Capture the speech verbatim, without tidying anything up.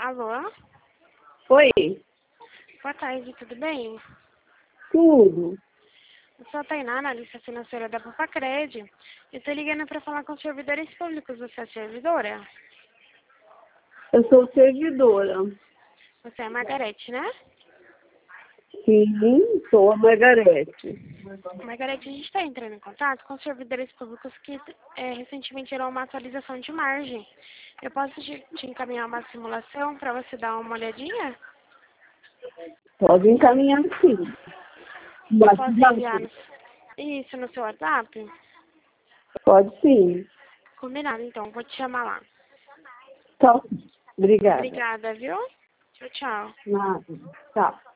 Alô? Oi, Boa tarde, tudo bem? tudo. Eu sou a Tainá, analista financeira da Papacred. Eu estou ligando para falar com os servidores públicos. Você é servidora? Eu sou servidora. Você é a Margarete, né? Sim, sou a Margarete. Margarete, a gente está entrando em contato com os servidores públicos que é, recentemente tiveram uma atualização de margem. Eu posso te, te encaminhar uma simulação para você dar uma olhadinha? Pode encaminhar sim. Eu posso enviar WhatsApp? no, isso no seu WhatsApp? Pode sim. Combinado, então. Vou te chamar lá. Tchau. Obrigada. Obrigada, viu? Tchau, tchau. Nada. Tchau.